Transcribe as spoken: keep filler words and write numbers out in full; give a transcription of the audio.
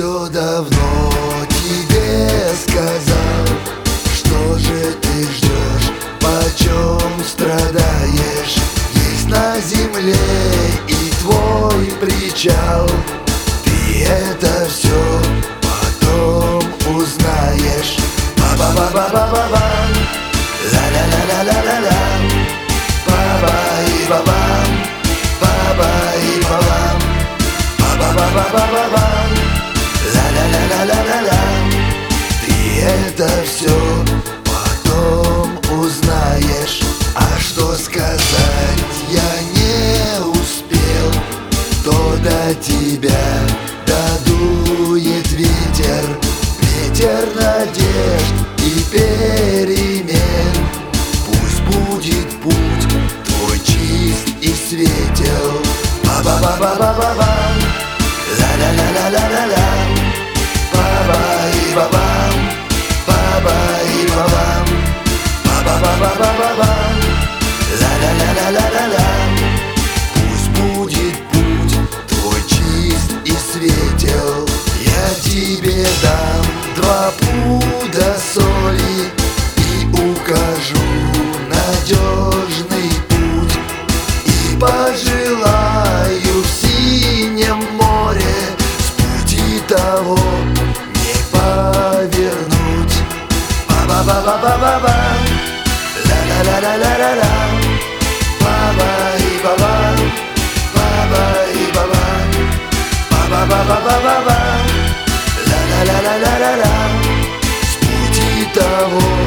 все давно тебе сказал. Что же ты ждешь, почем страдаешь? Есть на земле и твой причал. Ты это все потом узнаешь. Ба-ба-ба-ба-ба-ба, ла-ла-ла-ла-ла-ла-ла, ба-ба-и-ба-бам, ба-ба-и-ба-бам, ба-ба-ба-ба-ба-бам, ла-ла-ла-ла-ла-ла-ла. Ты это все потом узнаешь. А что сказать я не успел, то до тебя додует ветер. Ветер надежд и перемен. Пусть будет путь твой чист и светел. Ба-ба-ба-ба-ба-бам, ла-ла-ла-ла-ла-ла-ла, ба-ба-и-ба-бам, ба-ба-и-ба-бам, ба-ба-ба-ба-ба-бам, ла-ла-ла-ла-ла-ла-ла. Пусть будет путь твой чист и светел. Я тебе дам два пуда соли и укажу надежный путь. И пожелаю в синем море с пути того не повернуть. Ба-ба-ба-ба-ба-ба, ла-ла-ла-ла-ла-ла-ла, ба-ба-и-ба-бам, ба-ба-и-ба-бам, ба-ба-ба-ба-ба-ба, ла-ла-ла-ла-ла-ла, с пути того